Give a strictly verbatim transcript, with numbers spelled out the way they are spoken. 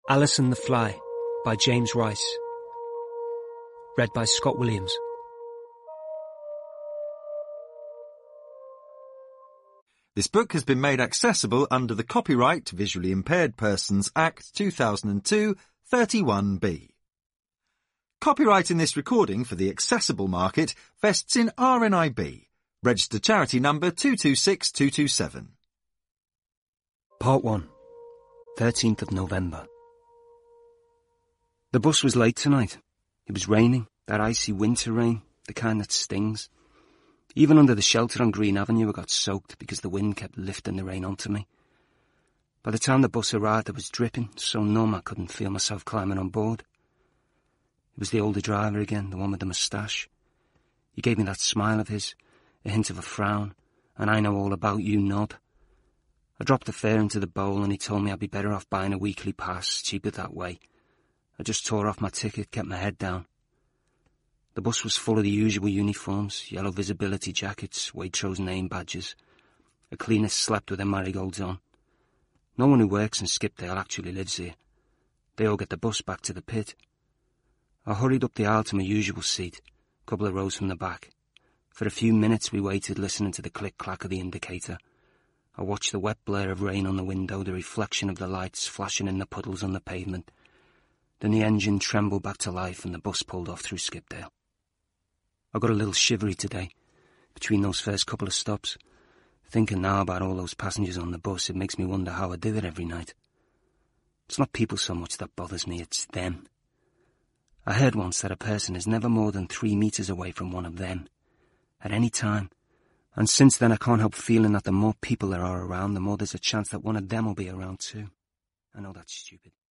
Alison the Fly by James Rice. Read by Scott Williams. This book has been made accessible under the Copyright Visually Impaired Persons Act two thousand two, thirty-one B. Copyright in this recording for the accessible market vests in R N I B, registered charity number two two six two two seven. Part one. thirteenth of November. The bus was late tonight. It was raining, that icy winter rain, the kind that stings. Even under the shelter on Green Avenue I got soaked because the wind kept lifting the rain onto me. By the time the bus arrived I was dripping, so numb I couldn't feel myself climbing on board. It was the older driver again, the one with the moustache. He gave me that smile of his, a hint of a frown, and I know all about you nod. I dropped the fare into the bowl and he told me I'd be better off buying a weekly pass, cheaper that way. I just tore off my ticket, kept my head down. The bus was full of the usual uniforms, yellow visibility jackets, Waitrose name badges. A cleaner slept with their marigolds on. No one who works in Skipdale actually lives here. They all get the bus back to the pit. I hurried up the aisle to my usual seat, a couple of rows from the back. For a few minutes we waited, listening to the click-clack of the indicator. I watched the wet blare of rain on the window, the reflection of the lights flashing in the puddles on the pavement. Then the engine trembled back to life and the bus pulled off through Skipdale. I got a little shivery today, between those first couple of stops. Thinking now about all those passengers on the bus, it makes me wonder how I do it every night. It's not people so much that bothers me, it's them. I heard once that a person is never more than three metres away from one of them, at any time. And since then I can't help feeling that the more people there are around, the more there's a chance that one of them will be around too. I know that's stupid.